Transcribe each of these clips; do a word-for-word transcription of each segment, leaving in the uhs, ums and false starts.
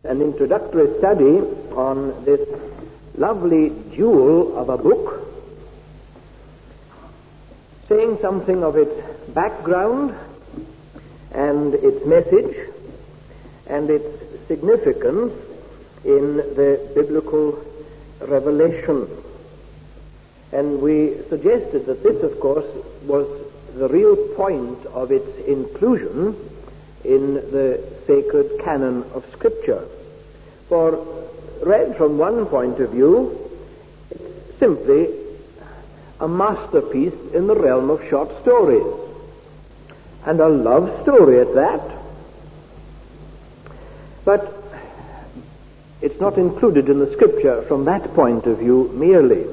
An introductory study on this lovely jewel of a book, saying something of its background and its message and its significance in the biblical revelation. And we suggested that this, of course, was the real point of its inclusion in the sacred canon of Scripture. For, read from one point of view, it's simply a masterpiece in the realm of short stories, and a love story at that. But it's not included in the Scripture from that point of view merely.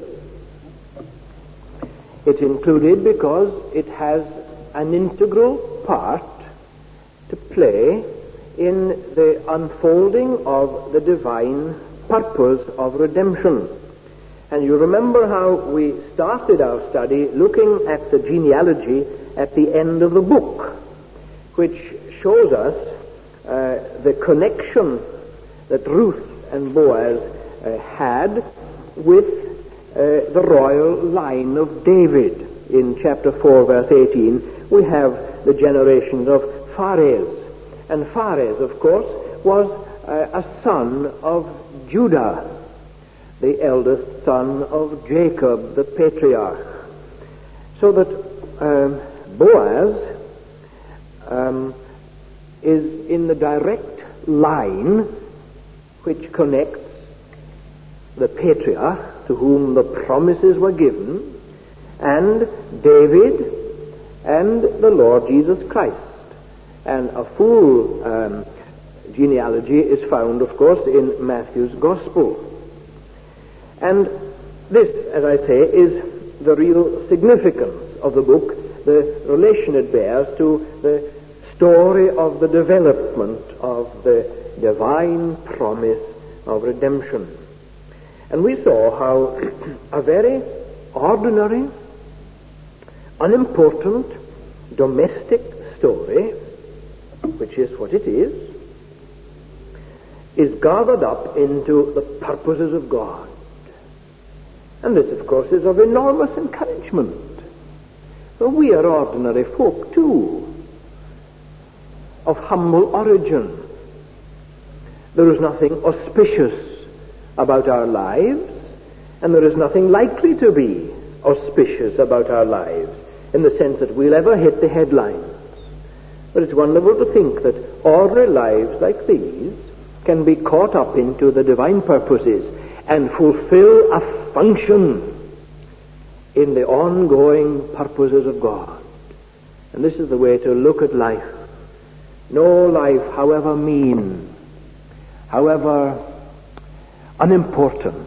It's included because it has an integral part to play in the unfolding of the divine purpose of redemption. And you remember how we started our study looking at the genealogy at the end of the book, which shows us uh, the connection that Ruth and Boaz uh, had with uh, the royal line of David. In chapter four, verse eighteen, we have the generations of Pharez. And Pharez, of course, was uh, a son of Judah, the eldest son of Jacob, the patriarch. So that um, Boaz um, is in the direct line which connects the patriarch to whom the promises were given, and David and the Lord Jesus Christ. And a full um, genealogy is found, of course, in Matthew's Gospel. And this, as I say, is the real significance of the book, the relation it bears to the story of the development of the divine promise of redemption. And we saw how a very ordinary, unimportant, domestic story, which is what it is, is gathered up into the purposes of God. And this, of course, is of enormous encouragement. For we are ordinary folk, too, of humble origin. There is nothing auspicious about our lives, and there is nothing likely to be auspicious about our lives, in the sense that we'll ever hit the headlines. But it's wonderful to think that ordinary lives like these can be caught up into the divine purposes and fulfill a function in the ongoing purposes of God. And this is the way to look at life. No life, however mean, however unimportant,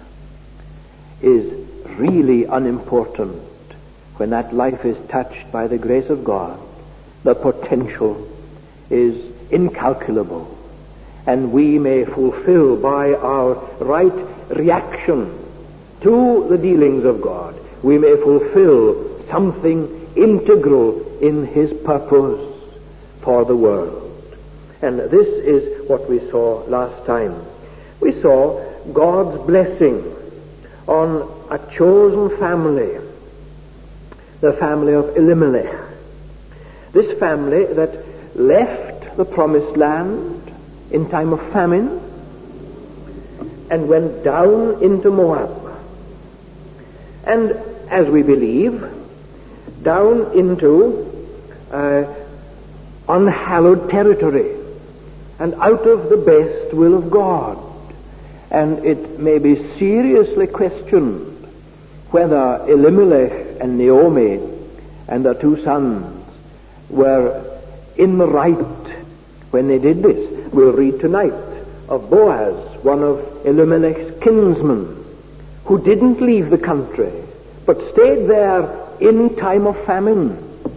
is really unimportant when that life is touched by the grace of God. The potential is incalculable, and we may fulfill by our right reaction to the dealings of God, we may fulfill something integral in His purpose for the world. And this is what we saw last time. We saw God's blessing on a chosen family, the family of Elimelech. This family that left the promised land in time of famine and went down into Moab. And, as we believe, down into uh, unhallowed territory and out of the best will of God. And it may be seriously questioned whether Elimelech and Naomi and their two sons were in the right when they did this. We'll read tonight of Boaz, one of Elimelech's kinsmen, who didn't leave the country, but stayed there in time of famine.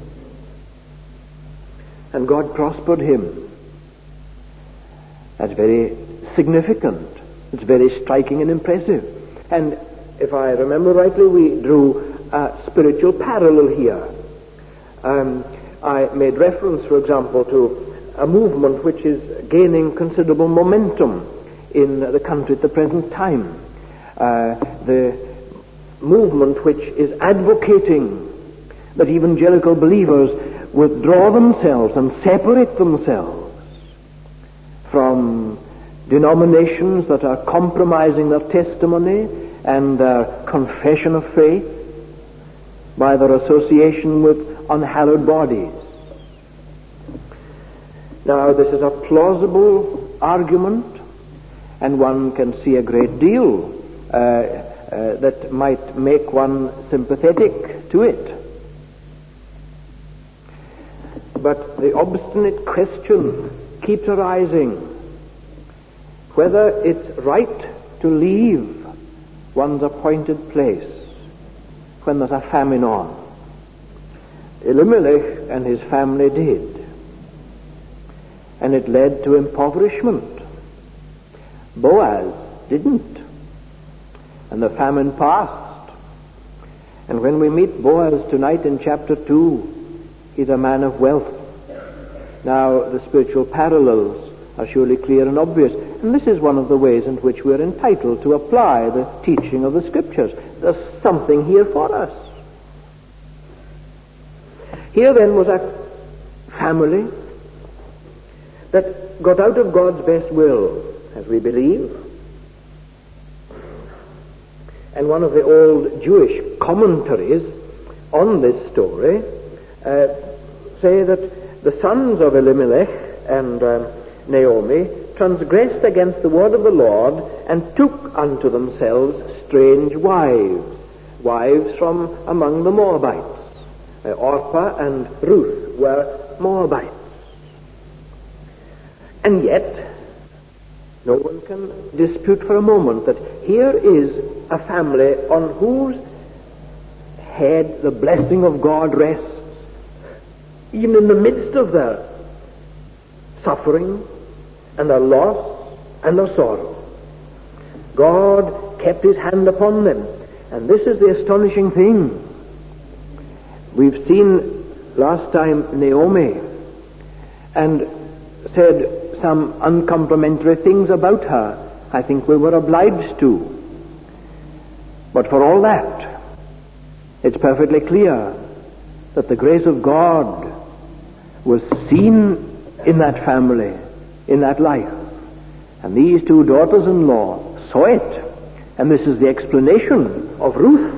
And God prospered him. That's very significant. It's very striking and impressive. And if I remember rightly, we drew a spiritual parallel here. Um, I made reference, for example, to a movement which is gaining considerable momentum in the country at the present time. Uh, the movement which is advocating that evangelical believers withdraw themselves and separate themselves from denominations that are compromising their testimony and their confession of faith by their association with unhallowed bodies. Now, this is a plausible argument, and one can see a great deal uh, uh, that might make one sympathetic to it. But the obstinate question keeps arising whether it's right to leave one's appointed place when there's a famine on. Elimelech and his family did, and it led to impoverishment. Boaz didn't, and the famine passed. And when we meet Boaz tonight in chapter two, he's a man of wealth. Now, the spiritual parallels are surely clear and obvious, and this is one of the ways in which we are entitled to apply the teaching of the Scriptures. There's something here for us. Here then was a family that got out of God's best will, as we believe. And one of the old Jewish commentaries on this story uh, say that the sons of Elimelech and um, Naomi transgressed against the word of the Lord and took unto themselves strange wives, wives from among the Moabites. Uh, Orpah and Ruth were Moabites. And yet, no one can dispute for a moment that here is a family on whose head the blessing of God rests, even in the midst of their suffering and their loss and their sorrow. God kept his hand upon them. And this is the astonishing thing. We've seen last time Naomi and said some uncomplimentary things about her. I think we were obliged to. But for all that, it's perfectly clear that the grace of God was seen in that family, in that life. And these two daughters-in-law saw it. And this is the explanation of Ruth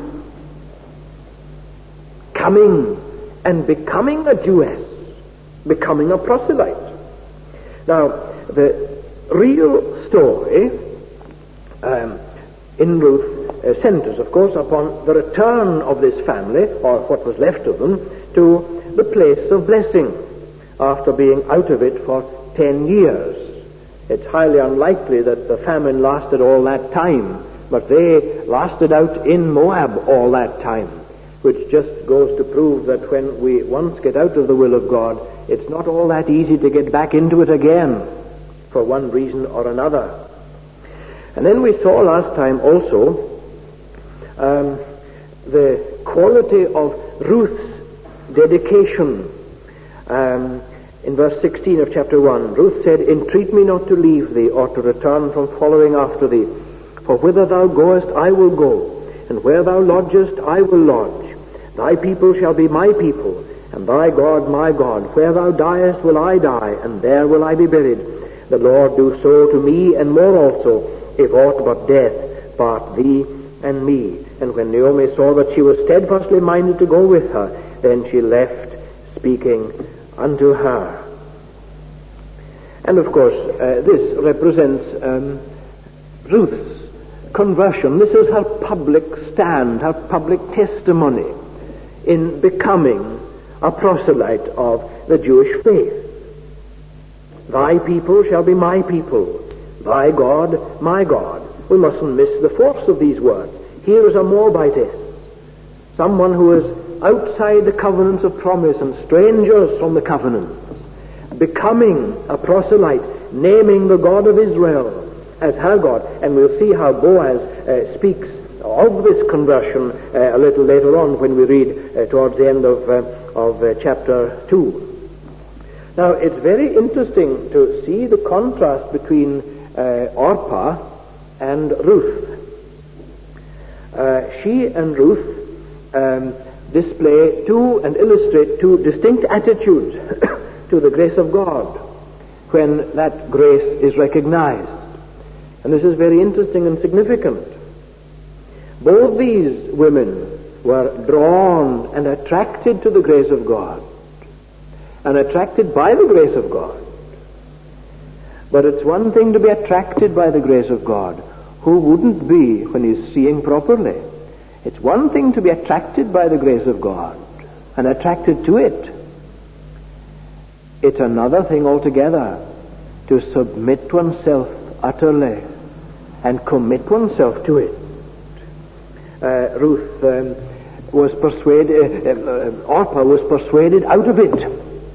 coming and becoming a Jewess, becoming a proselyte. Now, the real story um, in Ruth uh, centers, of course, upon the return of this family, or what was left of them, to the place of blessing after being out of it for ten years. It's highly unlikely that the famine lasted all that time, but they lasted out in Moab all that time, which just goes to prove that when we once get out of the will of God, it's not all that easy to get back into it again, for one reason or another. And then we saw last time also um, the quality of Ruth's dedication. Um, in verse sixteen of chapter one, Ruth said, "Entreat me not to leave thee, or to return from following after thee. For whither thou goest, I will go, and where thou lodgest, I will lodge. Thy people shall be my people, and thy God my God. Where thou diest will I die, and there will I be buried. The Lord do so to me, and more also, if aught but death part thee and me." And when Naomi saw that she was steadfastly minded to go with her, then she left, speaking unto her. And of course, uh, this represents um, Ruth's conversion. This is her public stand, her public testimony in becoming a proselyte of the Jewish faith. Thy people shall be my people, thy God my God. We mustn't miss the force of these words. Here is a Moabitess, someone who is outside the covenants of promise and strangers from the covenants, becoming a proselyte, naming the God of Israel as her God. And we'll see how Boaz uh, speaks of this conversion uh, a little later on when we read uh, towards the end of, uh, of uh, chapter two. Now, it's very interesting to see the contrast between uh, Orpah and Ruth. Uh, she and Ruth um, display two and illustrate two distinct attitudes to the grace of God when that grace is recognized. And this is very interesting and significant. Both these women were drawn and attracted to the grace of God, and attracted by the grace of God. But it's one thing to be attracted by the grace of God. Who wouldn't be when he's seeing properly? It's one thing to be attracted by the grace of God and attracted to it. It's another thing altogether to submit oneself utterly and commit oneself to it. Uh, Ruth um, was persuaded, uh, uh, Orpah was persuaded out of it,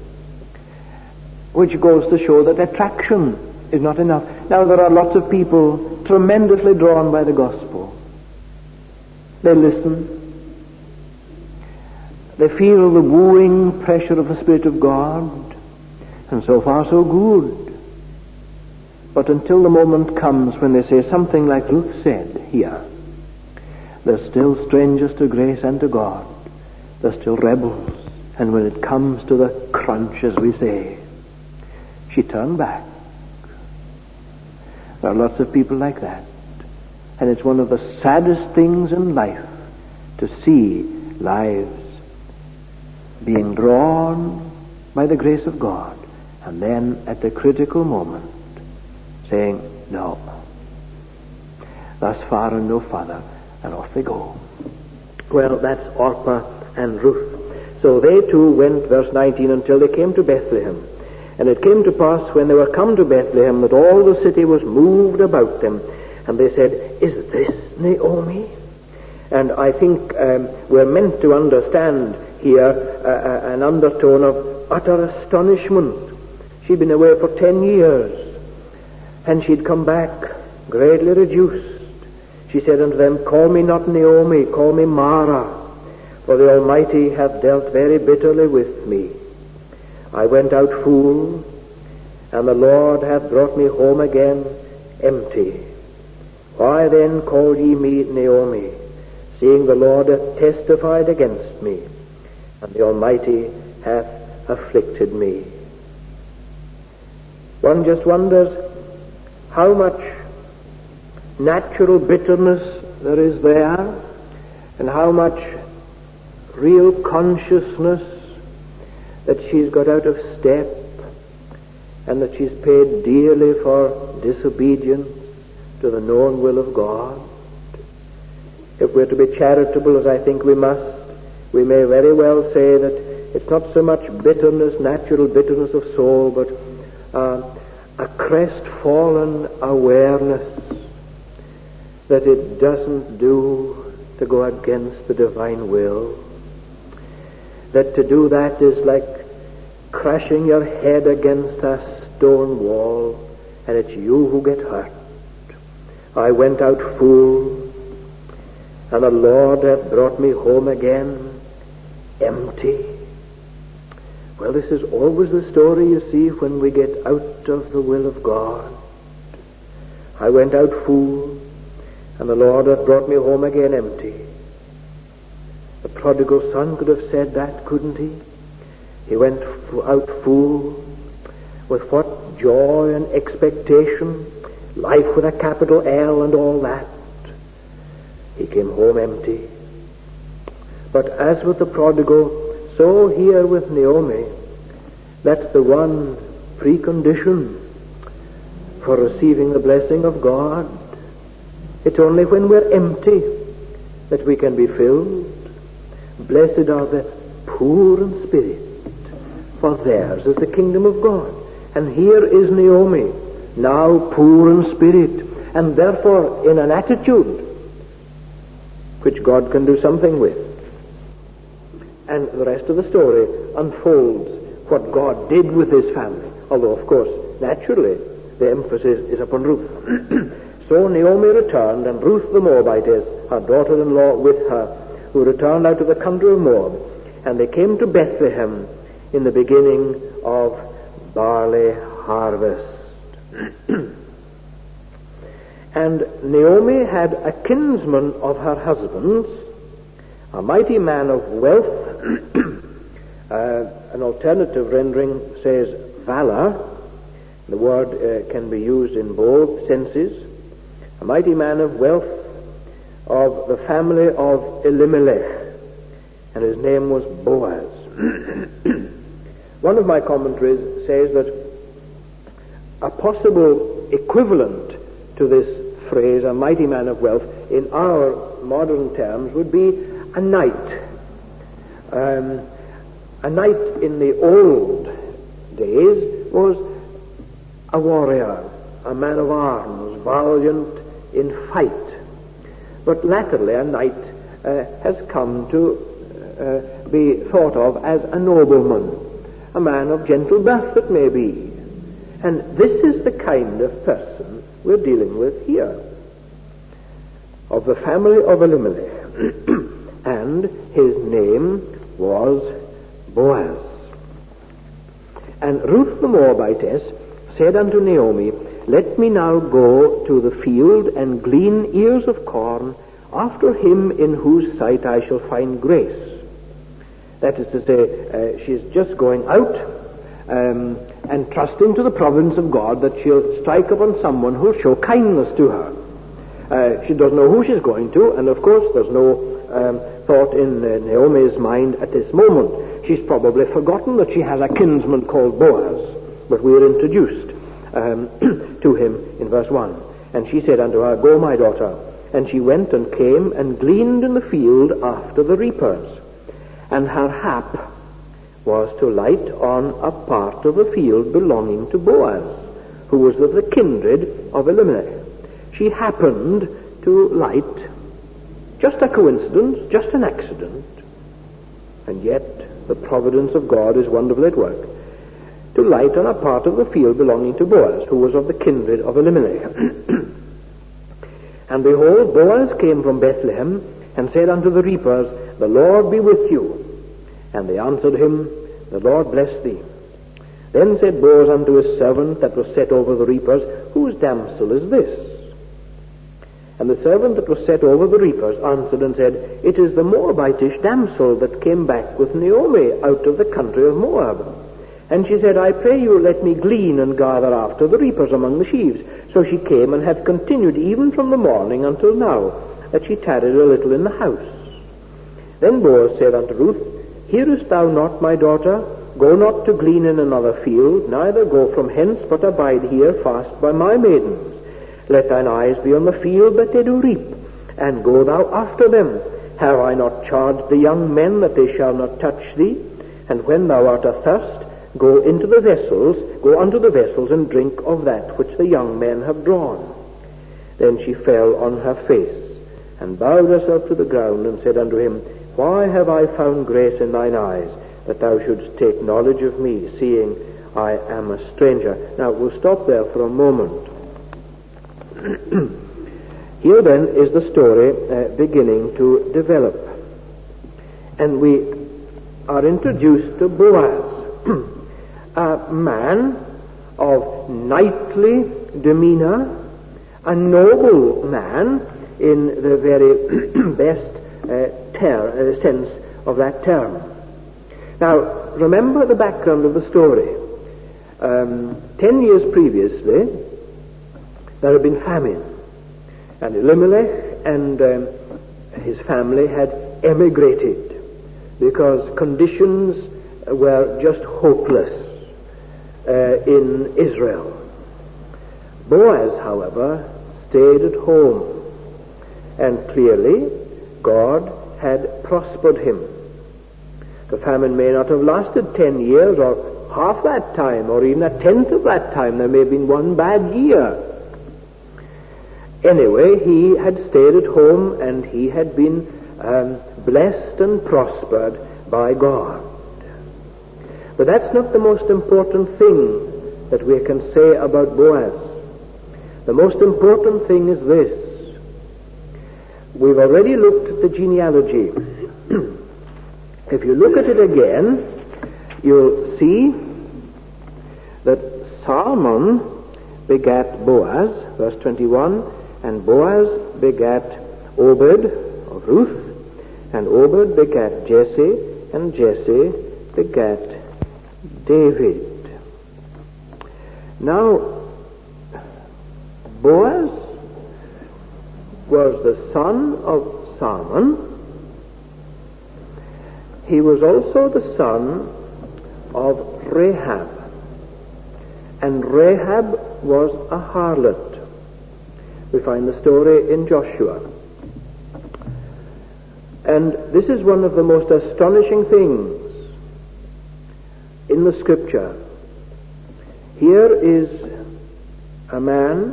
which goes to show that attraction is not enough. Now, there are lots of people tremendously drawn by the gospel. They listen. They feel the wooing pressure of the Spirit of God, and so far so good. But until the moment comes when they say something like Ruth said here, they're still strangers to grace and to God. They're still rebels. And when it comes to the crunch, as we say, she turned back. There are lots of people like that. And it's one of the saddest things in life to see lives being drawn by the grace of God, and then at the critical moment saying, no, thus far and no further, and off they go. Well, that's Orpah and Ruth. So they too went, verse nineteen, until they came to Bethlehem. And it came to pass, when they were come to Bethlehem, that all the city was moved about them. And they said, is this Naomi? And I think um, we're meant to understand here uh, uh, an undertone of utter astonishment. She'd been away for ten years, and she'd come back greatly reduced. She said unto them, call me not Naomi, call me Mara, for the Almighty hath dealt very bitterly with me. I went out full, and the Lord hath brought me home again empty. Why then call ye me Naomi, seeing the Lord hath testified against me, and the Almighty hath afflicted me? One just wonders how much natural bitterness there is there, and how much real consciousness that she's got out of step, and that she's paid dearly for disobedience to the known will of God. If we're to be charitable, as I think we must, we may very well say that it's not so much bitterness, natural bitterness of soul, but uh, a crestfallen awareness that it doesn't do to go against the divine will. That to do that is like crashing your head against a stone wall, and it's you who get hurt. I went out full, and the Lord hath brought me home again empty. Well, this is always the story, you see, when we get out of the will of God. I went out full, and the Lord hath brought me home again empty. The prodigal son could have said that, couldn't he? He went out full. With what joy and expectation, life with a capital L and all that. He came home empty. But as with the prodigal, so here with Naomi, that's the one precondition for receiving the blessing of God. It's only when we're empty that we can be filled. Blessed are the poor in spirit, for theirs is the kingdom of God. And here is Naomi, now poor in spirit, and therefore in an attitude which God can do something with. And the rest of the story unfolds what God did with his family, although of course, naturally, the emphasis is upon Ruth. So Naomi returned, and Ruth the Moabitess, her daughter-in-law, with her, who returned out of the country of Moab, and they came to Bethlehem in the beginning of barley harvest. And Naomi had a kinsman of her husband's, a mighty man of wealth. uh, an alternative rendering says valor. The word uh, can be used in both senses. A mighty man of wealth of the family of Elimelech, and his name was Boaz. One of my commentaries says that a possible equivalent to this phrase, a mighty man of wealth, in our modern terms would be a knight. Um, a knight in the old days was a warrior, a man of arms, valiant in fight. But latterly a knight uh, has come to uh, be thought of as a nobleman, a man of gentle birth it may be. And this is the kind of person we're dealing with here, of the family of Elimelech. And his name was Boaz. And Ruth the Moabitess said unto Naomi, Let me now go to the field and glean ears of corn after him in whose sight I shall find grace. That is to say, uh, she's just going out um, and trusting to the providence of God that she'll strike upon someone who'll show kindness to her. Uh, she doesn't know who she's going to, and of course there's no um, thought in uh, Naomi's mind at this moment. She's probably forgotten that she has a kinsman called Boaz, but we are introduced um, to him in verse one. And she said unto her, Go, my daughter. And she went and came and gleaned in the field after the reapers. And her hap was to light on a part of the field belonging to Boaz, who was of the kindred of Elimelech. She happened to light, just a coincidence, just an accident, and yet the providence of God is wonderfully at work, to light on a part of the field belonging to Boaz, who was of the kindred of Elimelech. And behold, Boaz came from Bethlehem, and said unto the reapers, The Lord be with you. And they answered him, The Lord bless thee. Then said Boaz unto his servant that was set over the reapers, Whose damsel is this? And the servant that was set over the reapers answered and said, It is the Moabitish damsel that came back with Naomi out of the country of Moab. And she said, I pray you, let me glean and gather after the reapers among the sheaves. So she came and had continued even from the morning until now, that she tarried a little in the house. Then Boaz said unto Ruth, Hearest thou not, my daughter? Go not to glean in another field, neither go from hence, but abide here fast by my maidens. Let thine eyes be on the field that they do reap, and go thou after them. Have I not charged the young men that they shall not touch thee? And when thou art athirst, go into the vessels, go unto the vessels, and drink of that which the young men have drawn. Then she fell on her face, and bowed herself to the ground, and said unto him, Why have I found grace in thine eyes, that thou shouldst take knowledge of me, seeing I am a stranger? Now, we'll stop there for a moment. Here then is the story uh, beginning to develop. And we are introduced to Boaz, a man of knightly demeanor, a noble man in the very best uh, ter- uh, sense of that term. Now, remember the background of the story. Um, ten years previously, there had been famine, and Elimelech and um, his family had emigrated because conditions were just hopeless uh, in Israel. Boaz, however, stayed at home, and clearly God had prospered him. The famine may not have lasted ten years or half that time or even a tenth of that time. There may have been one bad year. Anyway, he had stayed at home, and he had been um, blessed and prospered by God. But that's not the most important thing that we can say about Boaz. The most important thing is this. We've already looked at the genealogy. If you look at it again, you'll see that Salmon begat Boaz, verse twenty-one, and Boaz begat Obed of Ruth, and Obed begat Jesse, and Jesse begat David. Now, Boaz was the son of Salmon. He was also the son of Rahab. And Rahab was a harlot. We find the story in Joshua. And this is one of the most astonishing things in the scripture. Here is a man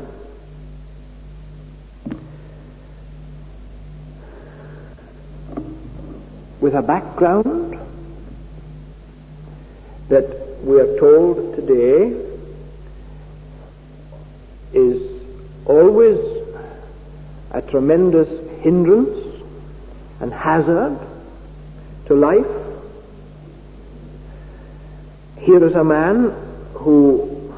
with a background that we are told today is always a tremendous hindrance and hazard to life. Here is a man who,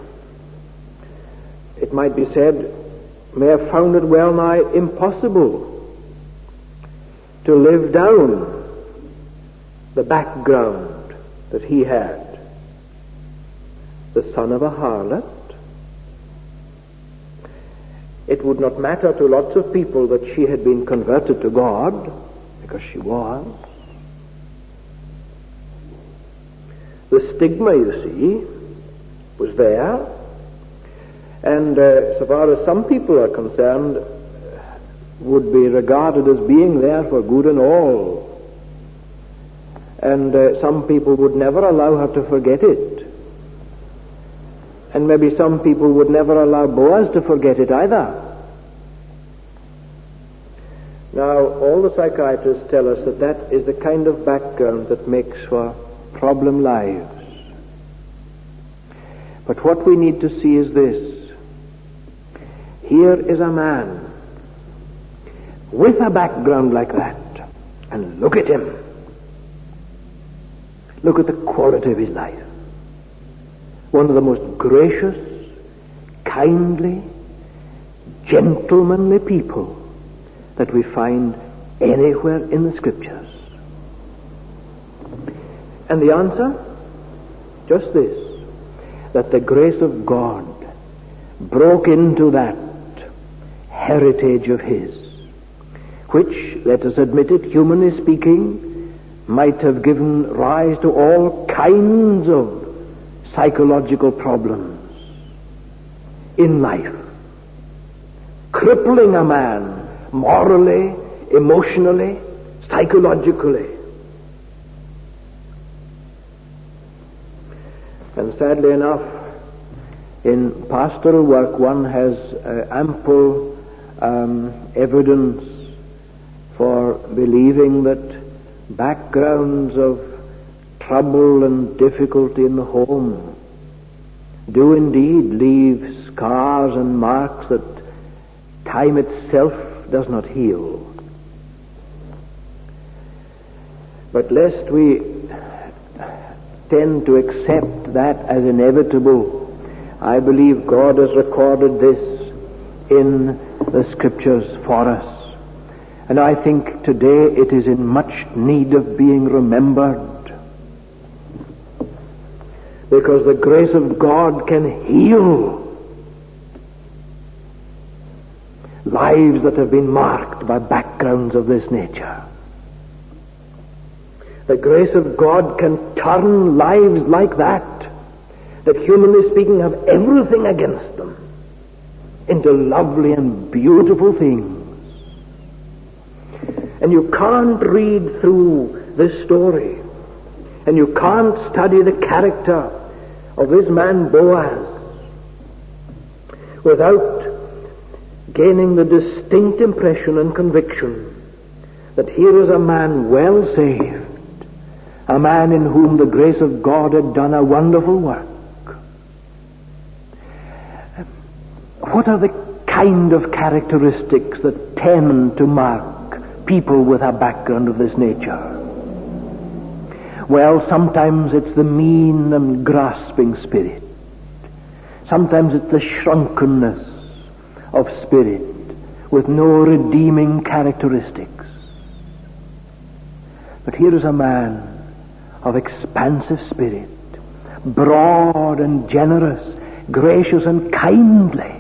it might be said, may have found it well nigh impossible to live down the background that he had. The son of a harlot. It would not matter to lots of people that she had been converted to God, because she was. The stigma, you see, was there, and uh, so far as some people are concerned, would be regarded as being there for good and all. And uh, some people would never allow her to forget it. And maybe some people would never allow Boaz to forget it either. Now, all the psychiatrists tell us that that is the kind of background that makes for problem lives. But what we need to see is this. Here is a man with a background like that, and look at him. Look at the quality of his life. One of the most gracious, kindly, gentlemanly people that we find anywhere in the scriptures. And the answer? Just this, that the grace of God broke into that heritage of his, which, let us admit it, humanly speaking, might have given rise to all kinds of psychological problems in life, crippling a man morally, emotionally, psychologically. And sadly enough, in pastoral work one has uh, ample um, evidence for believing that backgrounds of trouble and difficulty in the home do indeed leave scars and marks that time itself does not heal. But lest we tend to accept that as inevitable, I believe God has recorded this in the scriptures for us. And I think today it is in much need of being remembered, because the grace of God can heal lives that have been marked by backgrounds of this nature. The grace of God can turn lives like that, that humanly speaking have everything against them, into lovely and beautiful things. And you can't read through this story, and you can't study the character of this man Boaz without gaining the distinct impression and conviction that here is a man well saved, a man in whom the grace of God had done a wonderful work. What are the kind of characteristics that tend to mark people with a background of this nature? Well, sometimes it's the mean and grasping spirit. Sometimes it's the shrunkenness of spirit with no redeeming characteristics. But here is a man of expansive spirit, broad and generous, gracious and kindly.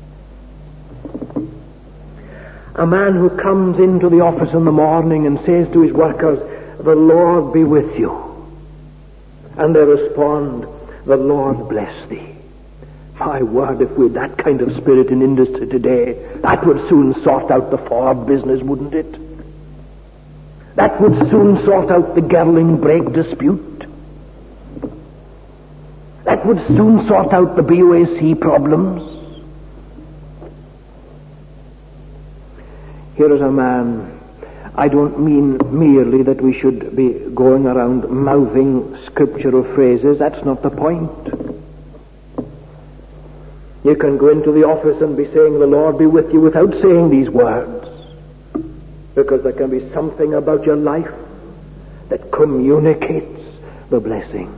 A man who comes into the office in the morning and says to his workers, "The Lord be with you." And they respond, "The Lord bless thee." My word, if we had that kind of spirit in industry today, that would soon sort out the Ford business, wouldn't it? That would soon sort out the Gerling brake dispute. That would soon sort out the B O A C problems. Here is a man. I don't mean merely that we should be going around mouthing scriptural phrases. That's not the point. You can go into the office and be saying, "The Lord be with you," without saying these words. Because there can be something about your life that communicates the blessing.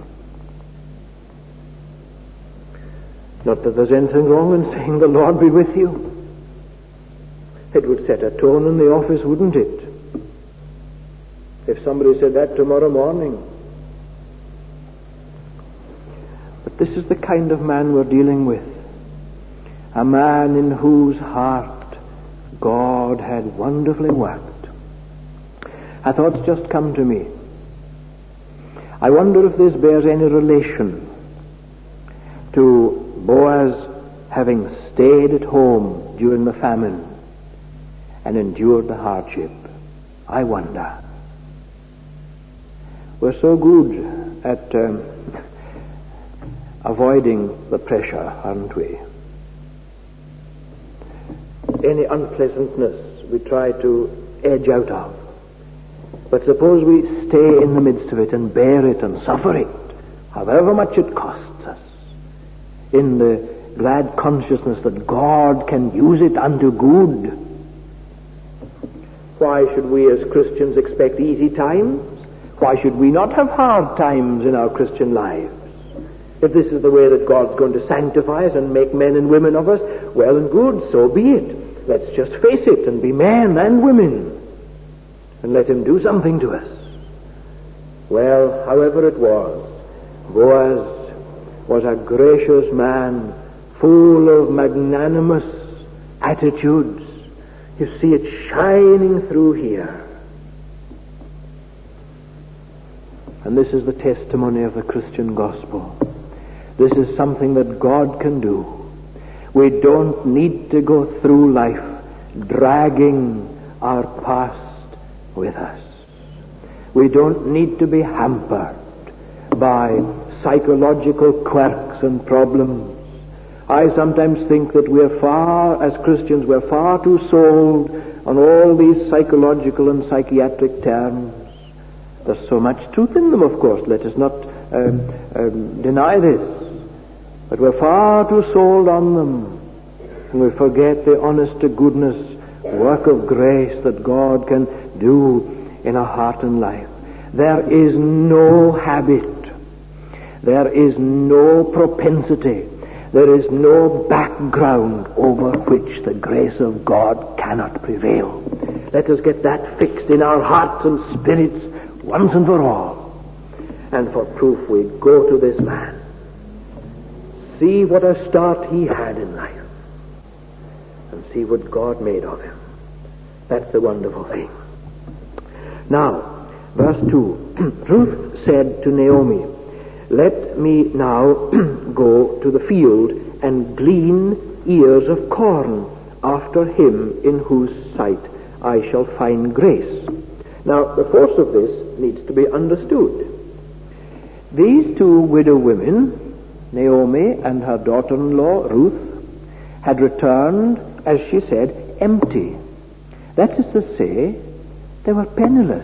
Not that there's anything wrong in saying, "The Lord be with you." It would set a tone in the office, wouldn't it? If somebody said that tomorrow morning. But this is the kind of man we're dealing with. A man in whose heart God had wonderfully worked. A thought's just come to me. I wonder if this bears any relation to Boaz having stayed at home during the famine and endured the hardship. I wonder. We're so good at um, avoiding the pressure, aren't we? Any unpleasantness we try to edge out of. But suppose we stay in the midst of it and bear it and suffer it, however much it costs us, in the glad consciousness that God can use it unto good. Why should we as Christians expect easy times? Why should we not have hard times in our Christian lives? If this is the way that God's going to sanctify us and make men and women of us, well and good, so be it. Let's just face it and be men and women and let him do something to us. Well, however it was, Boaz was a gracious man, full of magnanimous attitudes. You see it shining through here. And this is the testimony of the Christian gospel. This is something that God can do. We don't need to go through life dragging our past with us. We don't need to be hampered by psychological quirks and problems. I sometimes think that we're far, as Christians, we're far too sold on all these psychological and psychiatric terms. There's so much truth in them, of course. Let us not um, um, deny this. But we're far too sold on them. And we forget the honest to goodness work of grace that God can do in a heart and life. There is no habit. There is no propensity. There is no background over which the grace of God cannot prevail. Let us get that fixed in our hearts and spirits once and for all. And for proof, we go to this man. See what a start he had in life. And see what God made of him. That's the wonderful thing. Now, verse two. Ruth said to Naomi, "Let me now go to the field and glean ears of corn after him in whose sight I shall find grace." Now, the force of this needs to be understood. These two widow women, Naomi and her daughter-in-law, Ruth, had returned, as she said, empty. That is to say, they were penniless.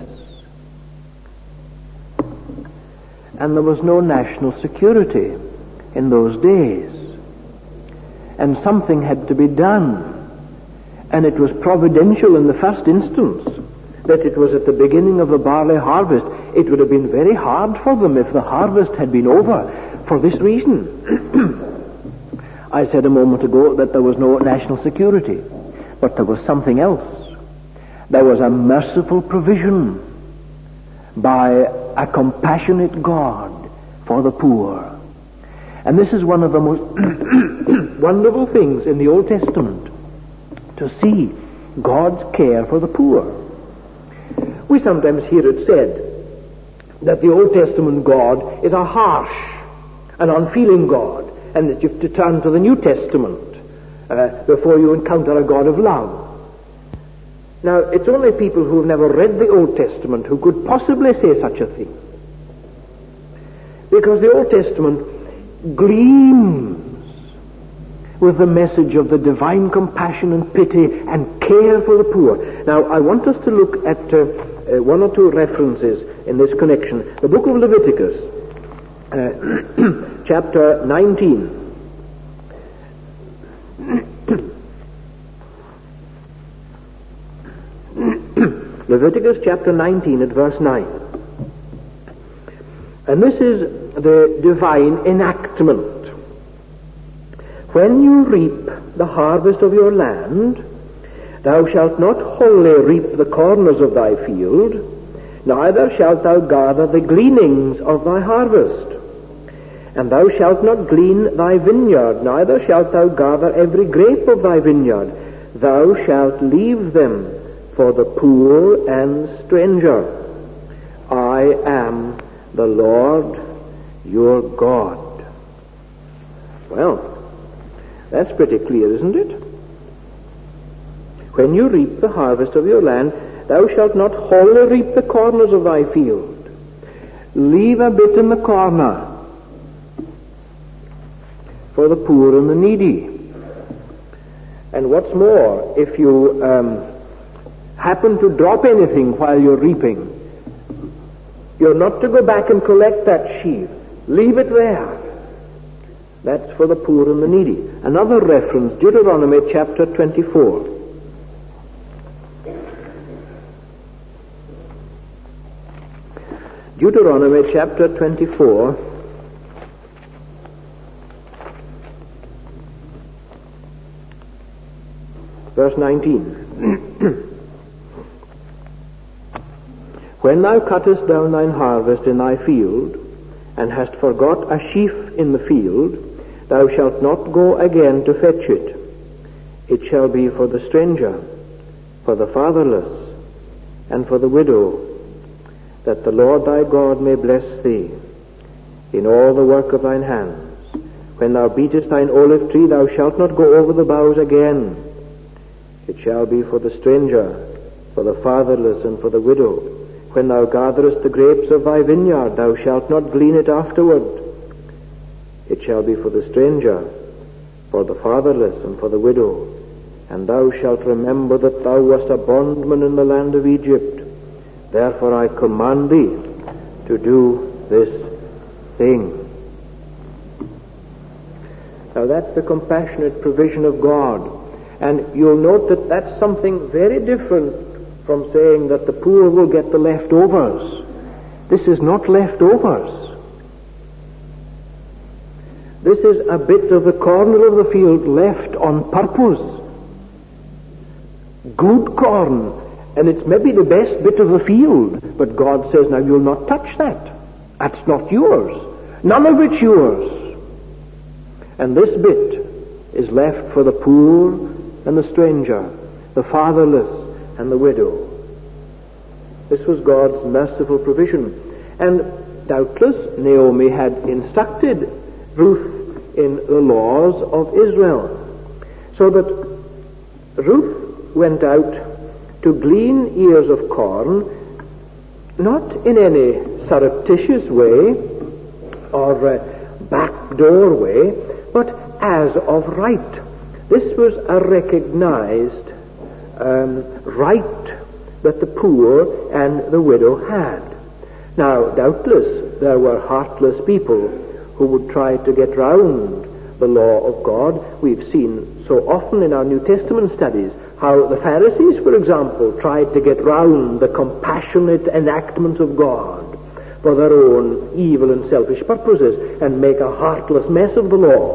And there was no national security in those days. And something had to be done. And it was providential in the first instance that it was at the beginning of the barley harvest. It would have been very hard for them if the harvest had been over for this reason. I said a moment ago that there was no national security, but there was something else. There was a merciful provision by a compassionate God for the poor. And this is one of the most wonderful things in the Old Testament, to see God's care for the poor. We sometimes hear it said that the Old Testament God is a harsh and unfeeling God, and that you have to turn to the New Testament uh, before you encounter a God of love. Now, it's only people who have never read the Old Testament who could possibly say such a thing. Because the Old Testament gleams with the message of the divine compassion and pity and care for the poor. Now, I want us to look at uh, uh, one or two references in this connection. The book of Leviticus, uh, chapter nineteen. Leviticus chapter nineteen at verse nine. And this is the divine enactment. When you reap the harvest of your land, thou shalt not wholly reap the corners of thy field, neither shalt thou gather the gleanings of thy harvest. And thou shalt not glean thy vineyard, neither shalt thou gather every grape of thy vineyard. Thou shalt leave them for the poor and stranger. I am the Lord your God. Well, that's pretty clear, isn't it? When you reap the harvest of your land, thou shalt not wholly reap the corners of thy field. Leave a bit in the corner for the poor and the needy. And what's more, if you um, happen to drop anything while you're reaping, you're not to go back and collect that sheaf. Leave it there. That's for the poor and the needy. Another reference, Deuteronomy chapter twenty-four. Deuteronomy chapter twenty-four, verse nineteen. When thou cuttest down thine harvest in thy field, and hast forgot a sheaf in the field, thou shalt not go again to fetch it. It shall be for the stranger, for the fatherless, and for the widow, that the Lord thy God may bless thee in all the work of thine hands. When thou beatest thine olive tree, thou shalt not go over the boughs again. It shall be for the stranger, for the fatherless, and for the widow. When thou gatherest the grapes of thy vineyard, thou shalt not glean it afterward. It shall be for the stranger, for the fatherless, and for the widow. And thou shalt remember that thou wast a bondman in the land of Egypt. Therefore I command thee to do this thing. Now that's the compassionate provision of God. And you'll note that that's something very different from saying that the poor will get the leftovers. This is not leftovers. This is a bit of the corner of the field left on purpose. Good corn, and it's maybe the best bit of the field, but God says, now you'll not touch that. That's not yours. None of it's yours. And this bit is left for the poor and the stranger, the fatherless, and the widow. This was God's merciful provision. And doubtless Naomi had instructed Ruth in the laws of Israel, so that Ruth went out to glean ears of corn, not in any surreptitious way or uh, backdoor way, but as of right. This was a recognized Um, right that the poor and the widow had. Now, doubtless, there were heartless people who would try to get round the law of God. We've seen so often in our New Testament studies how the Pharisees, for example, tried to get round the compassionate enactments of God for their own evil and selfish purposes and make a heartless mess of the law.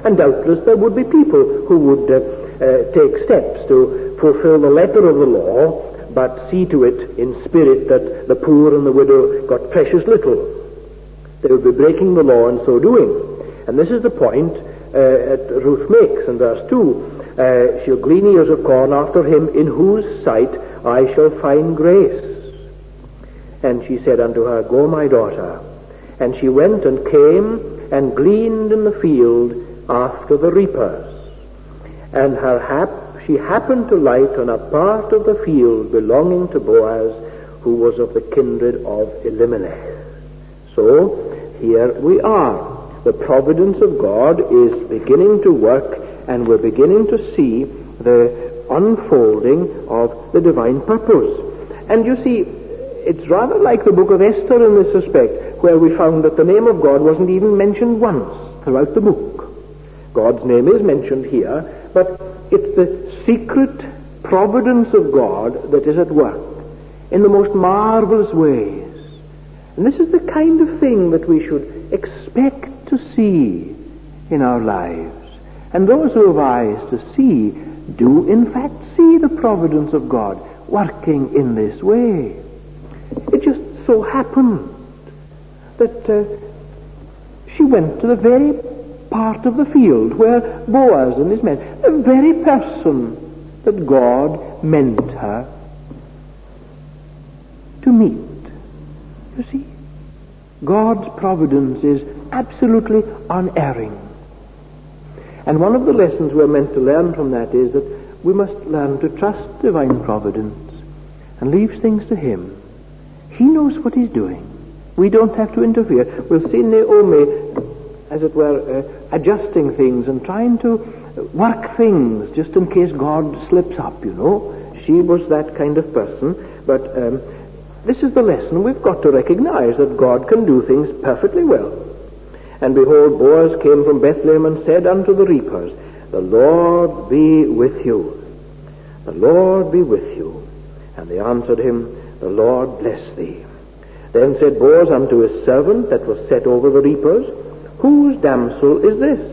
And doubtless there would be people who would uh, uh, take steps to fulfill the letter of the law, but see to it in spirit that the poor and the widow got precious little. They would be breaking the law in so doing. And this is the point uh, that Ruth makes in verse two. Uh, she'll glean ears of corn after him in whose sight I shall find grace. And she said unto her, Go, my daughter. And she went and came and gleaned in the field after the reapers. And her hap- she happened to light on a part of the field belonging to Boaz, who was of the kindred of Elimelech. So, here we are. The providence of God is beginning to work, and we're beginning to see the unfolding of the divine purpose. And you see, it's rather like the book of Esther in this respect, where we found that the name of God wasn't even mentioned once throughout the book. God's name is mentioned here, but it's the secret providence of God that is at work in the most marvelous ways. And this is the kind of thing that we should expect to see in our lives. And those who have eyes to see do in fact see the providence of God working in this way. It just so happened that uh, she went to the very part of the field where Boaz and his men, the very person that God meant her to meet. You see, God's providence is absolutely unerring. And one of the lessons we're meant to learn from that is that we must learn to trust divine providence and leave things to Him. He knows what He's doing. We don't have to interfere. We'll see Naomi, as it were, uh, adjusting things and trying to work things just in case God slips up, you know. She was that kind of person. But um, this is the lesson we've got to recognize, that God can do things perfectly well. And behold, Boaz came from Bethlehem and said unto the reapers, The Lord be with you. The Lord be with you. And they answered him, The Lord bless thee. Then said Boaz unto his servant that was set over the reapers, Whose damsel is this?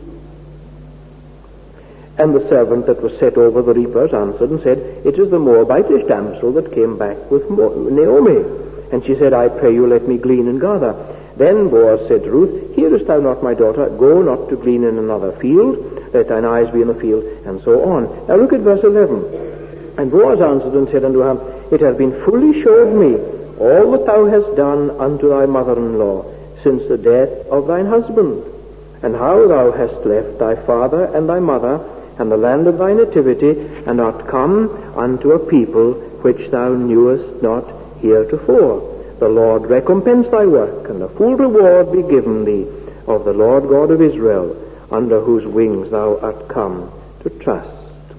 And the servant that was set over the reapers answered and said, It is the Moabitish damsel that came back with Naomi. And she said, I pray you, let me glean and gather. Then Boaz said to Ruth, Hearest thou not, my daughter? Go not to glean in another field, let thine eyes be in the field, and so on. Now look at verse eleven. And Boaz answered and said unto her, It hath been fully showed me all that thou hast done unto thy mother-in-law since the death of thine husband, and how thou hast left thy father and thy mother and the land of thy nativity, and art come unto a people which thou knewest not heretofore. The Lord recompense thy work, and a full reward be given thee of the Lord God of Israel, under whose wings thou art come to trust.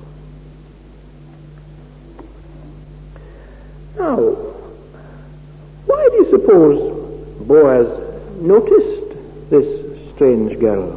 Now, why do you suppose Boaz noticed this strange girl?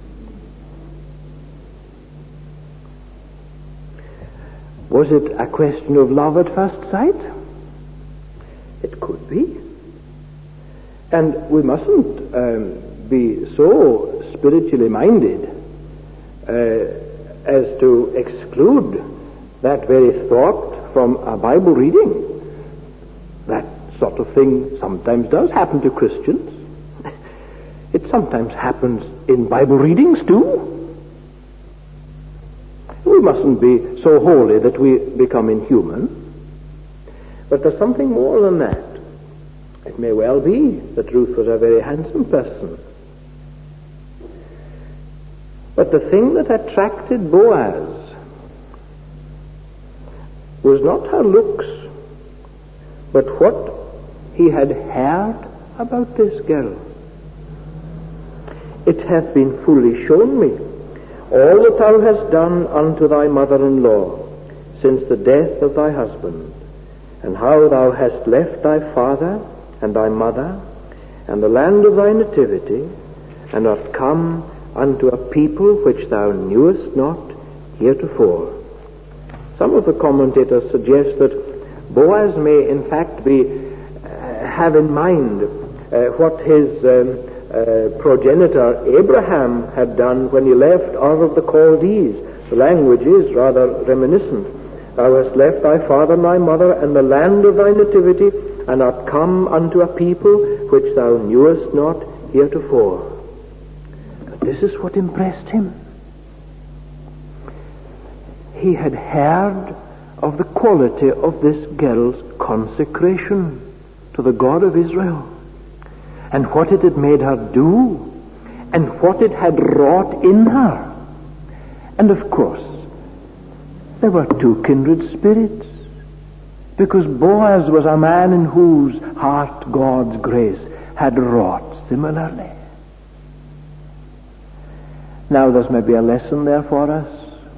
Was it a question of love at first sight? It could be. And we mustn't um, be so spiritually minded uh, as to exclude that very thought from a Bible reading. That sort of thing sometimes does happen to Christians. It sometimes happens in Bible readings too. We mustn't be so holy that we become inhuman. But there's something more than that. It may well be that Ruth was a very handsome person. But the thing that attracted Boaz was not her looks, but what he had heard about this girl. It hath been fully shown me, all that thou hast done unto thy mother-in-law since the death of thy husband, and how thou hast left thy father and thy mother and the land of thy nativity, and art come unto a people which thou knewest not heretofore. Some of the commentators suggest that Boaz may in fact be uh, have in mind uh, what his um, uh, progenitor Abraham had done when he left Ur of the Chaldees. The language is rather reminiscent. Thou hast left thy father and thy mother and the land of thy nativity, and art come unto a people which thou knewest not heretofore. But this is what impressed him. He had heard of the quality of this girl's consecration to the God of Israel, and what it had made her do, and what it had wrought in her. And of course, there were two kindred spirits, because Boaz was a man in whose heart God's grace had wrought similarly. Now there's maybe a lesson there for us.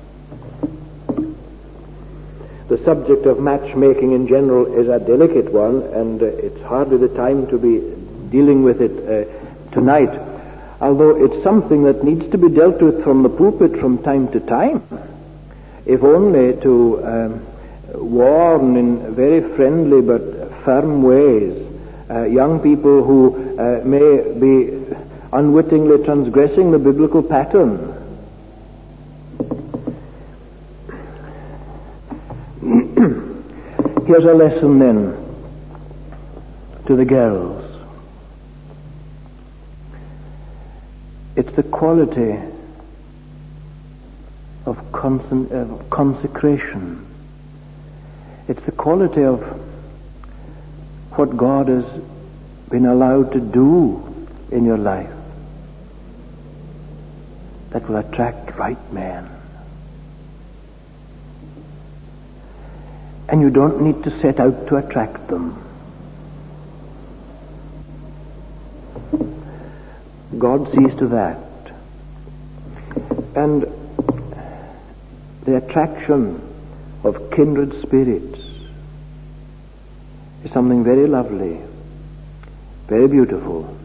The subject of matchmaking in general is a delicate one, and uh, it's hardly the time to be dealing with it uh, tonight, although it's something that needs to be dealt with from the pulpit from time to time, if only to um, warn in very friendly but firm ways uh, young people who uh, may be unwittingly transgressing the biblical pattern. Here's a lesson then to the girls. It's the quality of conse- uh, consecration. It's the quality of what God has been allowed to do in your life that will attract right men. And you don't need to set out to attract them. God sees to that. And the attraction of kindred spirits is something very lovely, very beautiful.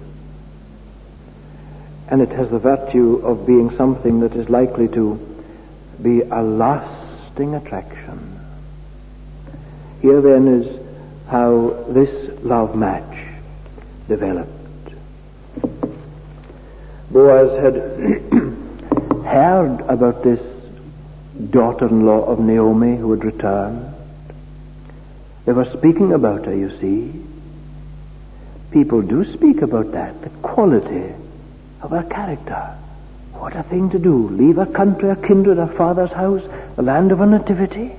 And it has the virtue of being something that is likely to be a lasting attraction. Here then is how this love match developed. Boaz had heard about this daughter-in-law of Naomi who had returned. They were speaking about her, you see. People do speak about that, the quality of her character. What a thing to do. Leave her country, her kindred, her father's house, the land of her nativity,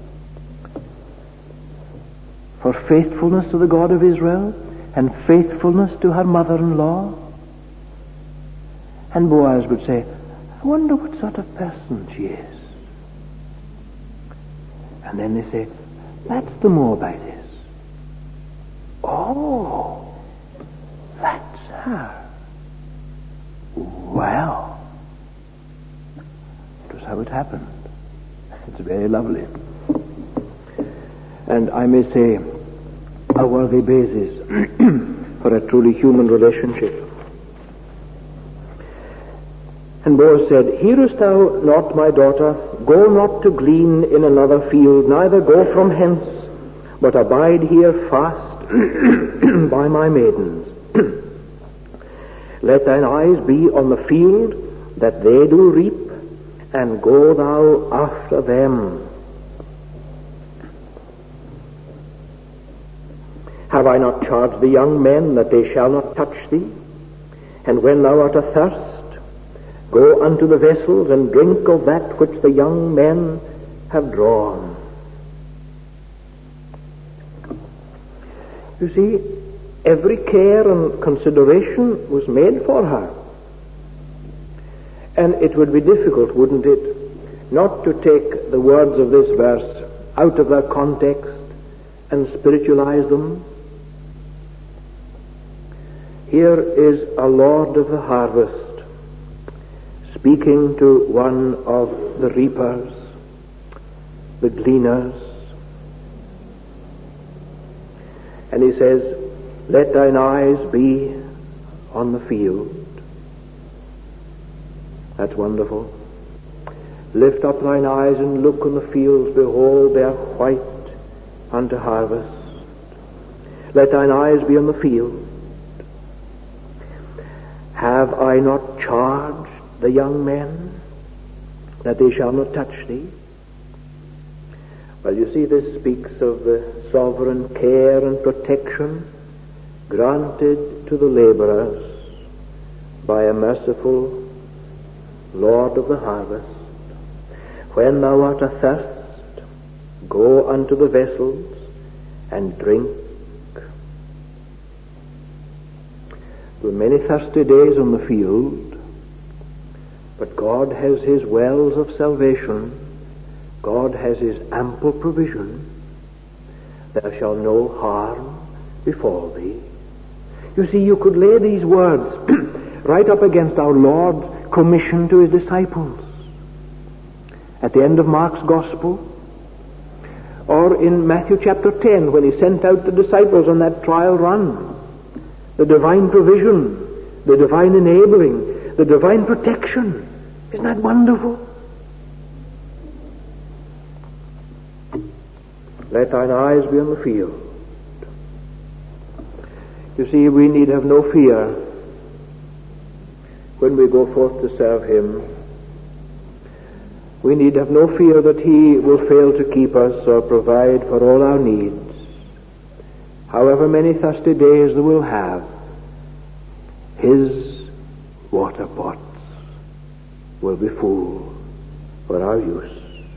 for faithfulness to the God of Israel and faithfulness to her mother-in-law. And Boaz would say, I wonder what sort of person she is. And then they say, that's the Moabitess. Oh, that's her. Well, it was how it happened. It's very lovely. And I may say, a worthy basis for a truly human relationship. And Boaz said, Hearest thou not, my daughter? Go not to glean in another field, neither go from hence, but abide here fast by my maidens. Let thine eyes be on the field that they do reap, and go thou after them. Have I not charged the young men that they shall not touch thee? And when thou art athirst, go unto the vessels and drink of that which the young men have drawn. You see, every care and consideration was made for her. And it would be difficult, wouldn't it, not to take the words of this verse out of their context and spiritualize them. Here is a Lord of the harvest speaking to one of the reapers, the gleaners. And he says, let thine eyes be on the field. That's wonderful. Lift up thine eyes and look on the fields. Behold, they are white unto harvest. Let thine eyes be on the field. Have I not charged the young men that they shall not touch thee? Well, you see, this speaks of the sovereign care and protection granted to the laborers by a merciful Lord of the harvest. When thou art athirst, go unto the vessels and drink. There were many thirsty days on the field, but God has his wells of salvation. God has his ample provision. There shall no harm befall thee. You see, you could lay these words right up against our Lord's commission to his disciples at the end of Mark's Gospel, or in Matthew chapter ten, when he sent out the disciples on that trial run. The divine provision, the divine enabling, the divine protection. Isn't that wonderful? Let thine eyes be on the field. You see, we need have no fear when we go forth to serve him. We need have no fear that he will fail to keep us or provide for all our needs. However many thirsty days we will have, his water pots will be full for our use.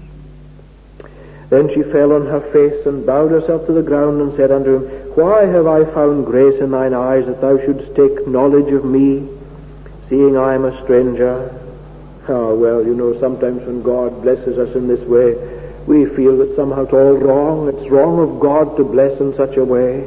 Then she fell on her face and bowed herself to the ground and said unto him, Why have I found grace in thine eyes, that thou shouldst take knowledge of me, seeing I am a stranger? Oh, well, you know, sometimes when God blesses us in this way, we feel that somehow it's all wrong. It's wrong of God to bless in such a way.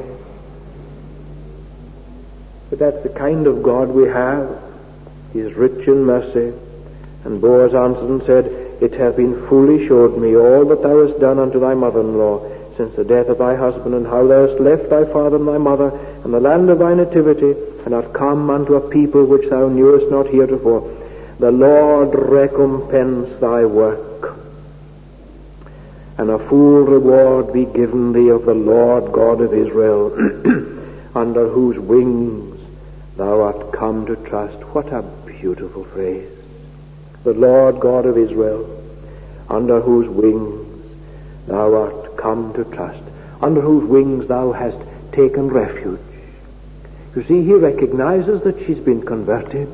But that's the kind of God we have. He is rich in mercy. And Boaz answered and said, It hath been fully showed me all that thou hast done unto thy mother-in-law, since the death of thy husband, and how thou hast left thy father and thy mother, and the land of thy nativity, and art come unto a people which thou knewest not heretofore. The Lord recompense thy work, and a full reward be given thee of the Lord God of Israel, under whose wings thou art come to trust. What a beautiful phrase. The Lord God of Israel, under whose wings thou art come to trust, under whose wings thou hast taken refuge. You see, he recognizes that she's been converted.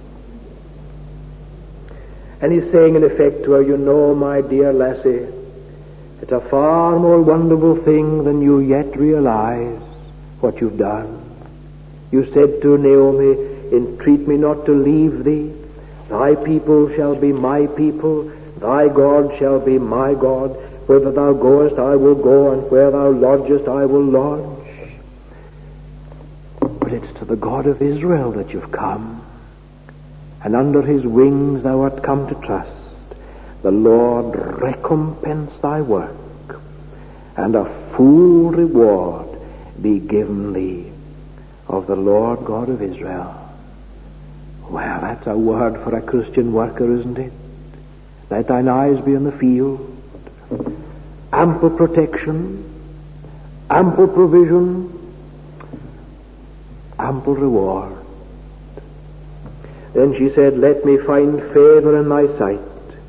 And he's saying in effect to her, You know, my dear lassie, it's a far more wonderful thing than you yet realize what you've done. You said to Naomi, Entreat me not to leave thee. Thy people shall be my people, thy God shall be my God. Whither thou goest, I will go, and where thou lodgest, I will lodge. But it's to the God of Israel that you've come, and under his wings thou art come to trust. The Lord recompense thy work, and a full reward be given thee of the Lord God of Israel. Well, that's a word for a Christian worker, isn't it? Let thine eyes be on the field. Ample protection, ample provision, ample reward. Then she said, Let me find favor in thy sight,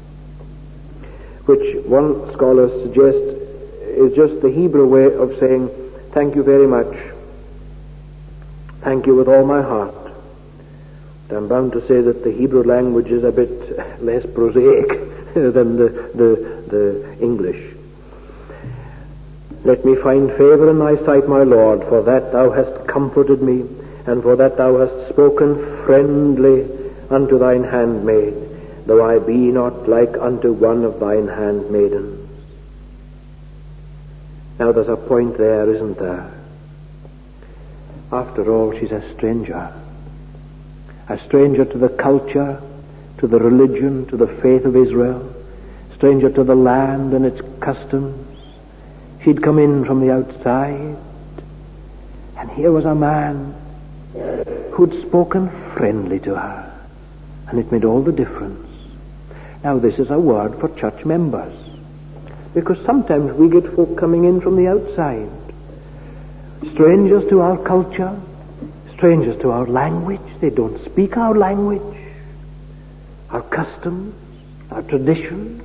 which one scholar suggests is just the Hebrew way of saying, Thank you very much. Thank you with all my heart. I'm bound to say that the Hebrew language is a bit less prosaic than the, the, the English. Let me find favor in thy sight, my Lord, for that thou hast comforted me, and for that thou hast spoken friendly unto thine handmaid, though I be not like unto one of thine handmaidens. Now there's a point there, isn't there? After all, she's a stranger. A stranger to the culture, to the religion, to the faith of Israel, stranger to the land and its customs. She'd come in from the outside, and here was a man who'd spoken friendly to her, and it made all the difference. Now this is a word for church members, because sometimes we get folk coming in from the outside, strangers to our culture, strangers to our language. They don't speak our language, our customs, our traditions.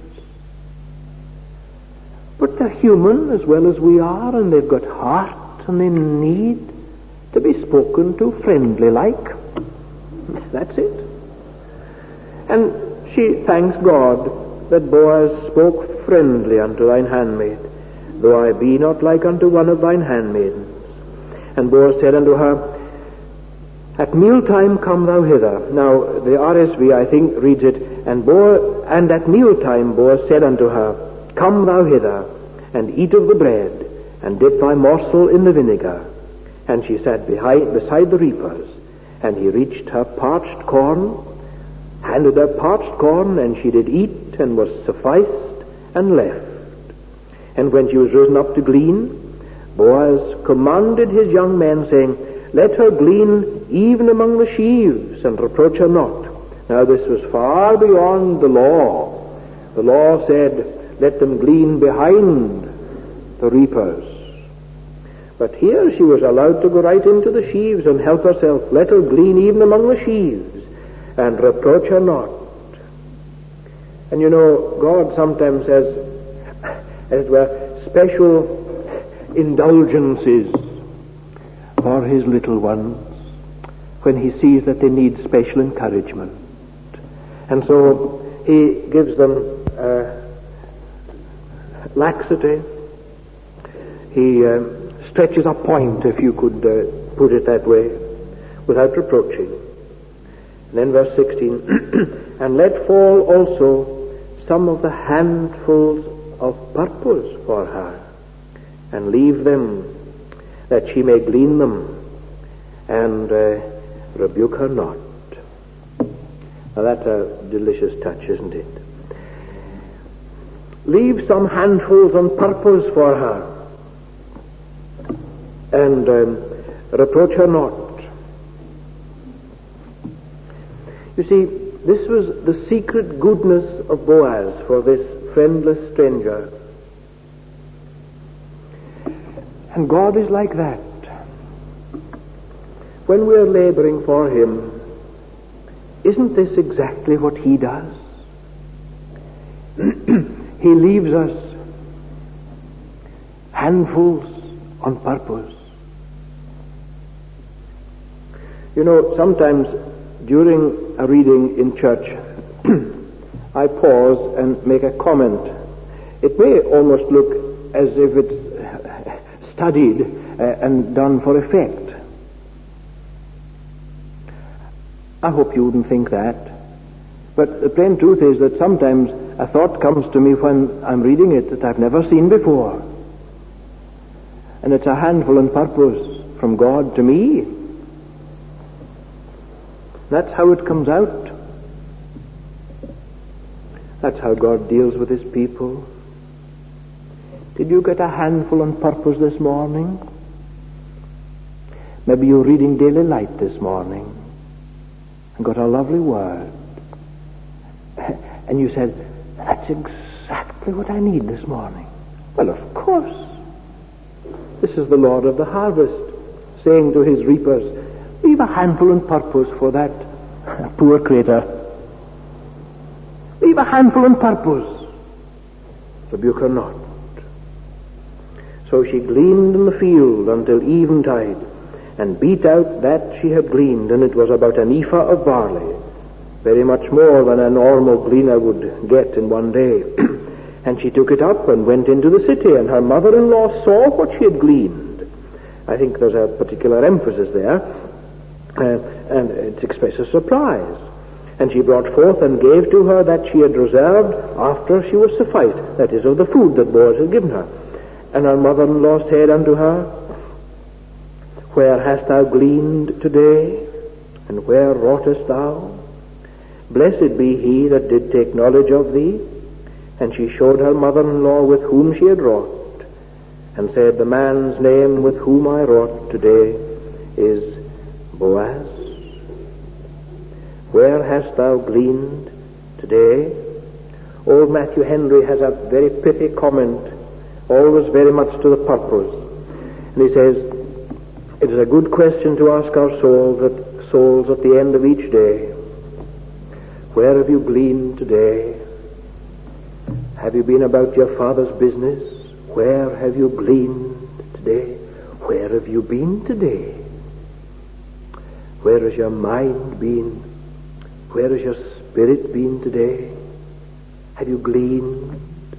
But they're human as well as we are, and they've got heart, and they need to be spoken to friendly like. That's it. And she thanks God that Boaz spoke friendly unto thine handmaid, though I be not like unto one of thine handmaidens. And Boaz said unto her, At mealtime come thou hither. Now the R S V, I think, reads it, and Boaz, and at mealtime Boaz said unto her, Come thou hither, and eat of the bread, and dip thy morsel in the vinegar. And she sat behind, beside the reapers, and he reached her parched corn, handed her parched corn, and she did eat, and was sufficed, and left. And when she was risen up to glean, Boaz commanded his young men, saying, Let her glean even among the sheaves, and reproach her not. Now this was far beyond the law. The law said, Let them glean behind the reapers. But here she was allowed to go right into the sheaves and help herself. Let her glean even among the sheaves, and reproach her not. And you know, God sometimes has, as it were, special indulgences for his little ones when he sees that they need special encouragement. And so he gives them uh, laxity. He uh, stretches a point, if you could uh, put it that way, without reproaching. And then verse sixteen, And let fall also some of the handfuls of purpose for her, and leave them, that she may glean them, and uh, rebuke her not. Now that's a delicious touch, isn't it? Leave some handfuls on purpose for her, and um, reproach her not. You see, this was the secret goodness of Boaz for this friendless stranger. And God is like that. When we're laboring for him, isn't this exactly what he does? He leaves us handfuls on purpose. You know, sometimes during a reading in church, I pause and make a comment. It may almost look as if it's studied uh, and done for effect. I hope you wouldn't think that. But the plain truth is that sometimes a thought comes to me when I'm reading it that I've never seen before. And it's a handful on purpose from God to me. That's how it comes out. That's how God deals with his people. Did you get a handful on purpose this morning? Maybe you're reading Daily Light this morning and got a lovely word. And you said, that's exactly what I need this morning. Well, of course. This is the Lord of the harvest saying to his reapers, leave a handful on purpose for that poor creature. Leave a handful on purpose. Rebuke her not. So she gleaned in the field until eventide, and beat out that she had gleaned, and it was about an ephah of barley, very much more than a normal gleaner would get in one day. And she took it up and went into the city, and her mother-in-law saw what she had gleaned. I think there's a particular emphasis there, uh, and it expresses surprise. And she brought forth and gave to her that she had reserved after she was sufficed, that is, of the food that Boaz had given her. And her mother-in-law said unto her, where hast thou gleaned today, and where wroughtest thou? Blessed be he that did take knowledge of thee. And she showed her mother-in-law with whom she had wrought, and said, the man's name with whom I wrought today is Boaz. Where hast thou gleaned today? Old Matthew Henry has a very pithy comment, always very much to the purpose. And he says, It is a good question to ask our souls at, souls at the end of each day. Where have you gleaned today? Have you been about your Father's business? Where have you gleaned today? Where have you been today? Where has your mind been? Where has your spirit been today? Have you gleaned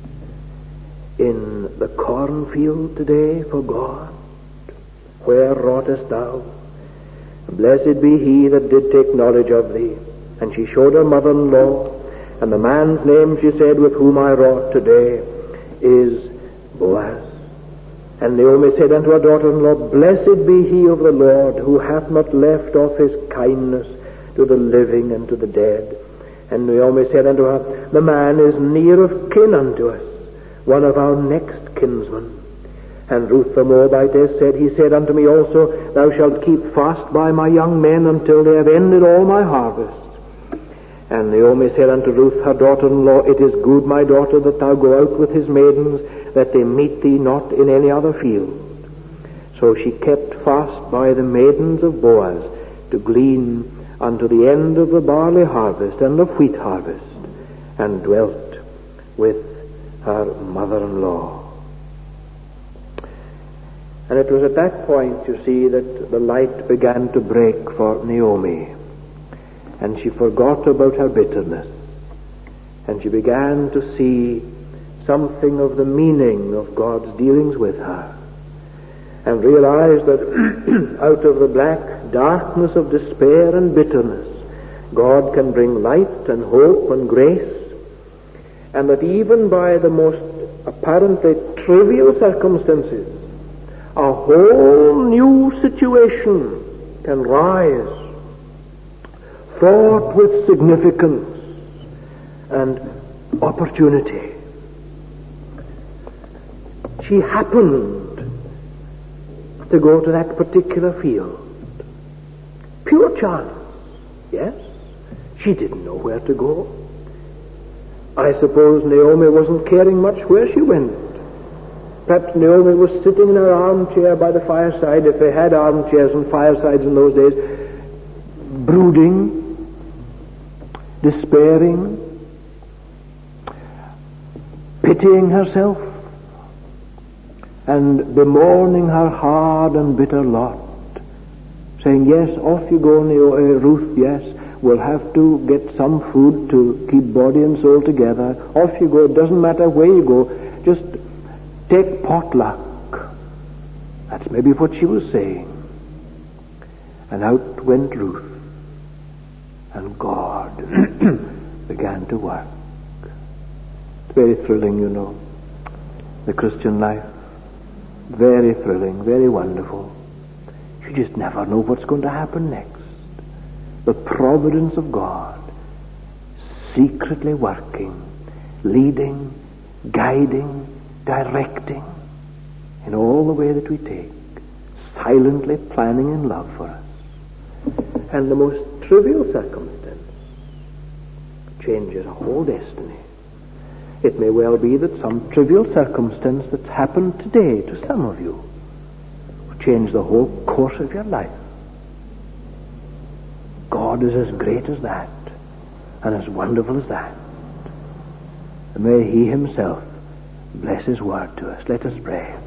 in the cornfield today for God? Where wroughtest thou? Blessed be he that did take knowledge of thee. And she showed her mother-in-law, and the man's name, she said, with whom I wrought today, is Boaz. And Naomi said unto her daughter-in-law, Blessed be he of the Lord, who hath not left off his kindness to the living and to the dead. And Naomi said unto her, The man is near of kin unto us, one of our next kinsmen. And Ruth the Moabitess said, He said unto me also, Thou shalt keep fast by my young men until they have ended all my harvest. And Naomi said unto Ruth her daughter-in-law, It is good, my daughter, that thou go out with his maidens, that they meet thee not in any other field. So she kept fast by the maidens of Boaz to glean unto the end of the barley harvest and the wheat harvest, and dwelt with her mother-in-law. And it was at that point, you see, that the light began to break for Naomi. And she forgot about her bitterness. And she began to see something of the meaning of God's dealings with her. And realized that out of the black darkness of despair and bitterness, God can bring light and hope and grace. And that even by the most apparently trivial circumstances, a whole new situation can rise, fraught with significance and opportunity. She happened to go to that particular field. Pure chance, yes. She didn't know where to go. I suppose Naomi wasn't caring much where she went. Perhaps Naomi was sitting in her armchair by the fireside, if they had armchairs and firesides in those days, brooding, despairing, pitying herself, and bemoaning her hard and bitter lot, saying, Yes, off you go, Naomi, uh, Ruth, yes, we'll have to get some food to keep body and soul together. Off you go, it doesn't matter where you go, just take potluck. That's maybe what she was saying. And out went Ruth. And God began to work. It's very thrilling, you know, the Christian life. Very thrilling, very wonderful. You just never know what's going to happen next. The providence of God, secretly working, leading, guiding, directing in all the way that we take, silently planning in love for us. And the most trivial circumstance changes a whole destiny. It may well be that some trivial circumstance that's happened today to some of you will change the whole course of your life. God is as great as that and as wonderful as that. And may He Himself bless His word to us. Let us pray.